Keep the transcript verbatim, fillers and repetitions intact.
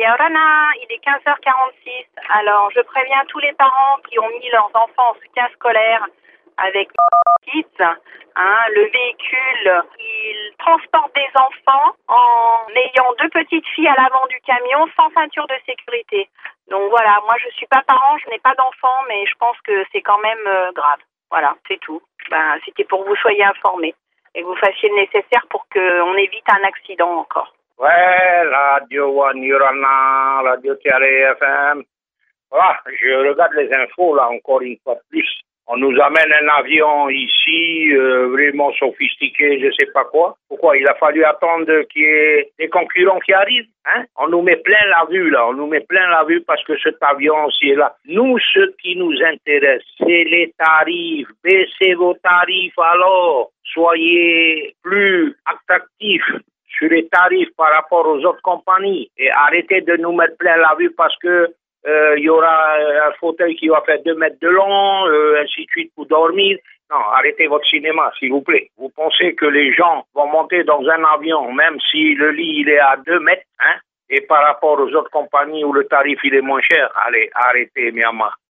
Yorana, il est quinze heures quarante-six. Alors, je préviens tous les parents qui ont mis leurs enfants en soutien scolaire avec Kids, hein, le véhicule, il transporte des enfants en ayant deux petites filles à l'avant du camion sans ceinture de sécurité. Donc voilà, moi je suis pas parent, je n'ai pas d'enfant, mais je pense que c'est quand même euh, grave. Voilà, c'est tout. Ben, c'était pour que vous soyez informés et que vous fassiez le nécessaire pour qu'on évite un accident encore. Ouais, Radio One Yorana, Radio Tiare F M. Voilà, je regarde les infos là encore une fois de plus. On nous amène un avion ici, euh, vraiment sophistiqué, je sais pas quoi. Pourquoi il a fallu attendre qu'il y ait des concurrents qui arrivent, hein? On nous met plein la vue là, on nous met plein la vue parce que cet avion aussi est là. Nous, ce qui nous intéresse, c'est les tarifs. Baissez vos tarifs alors. Soyez plus attractifs sur les tarifs par rapport aux autres compagnies et arrêtez de nous mettre plein la vue parce que il euh, y aura un fauteuil qui va faire deux mètres de long, euh, ainsi de suite pour dormir. Non, arrêtez votre cinéma, s'il vous plaît. Vous pensez que les gens vont monter dans un avion, même si le lit il est à deux mètres, hein, et par rapport aux autres compagnies où le tarif il est moins cher, allez, arrêtez, Myanmar.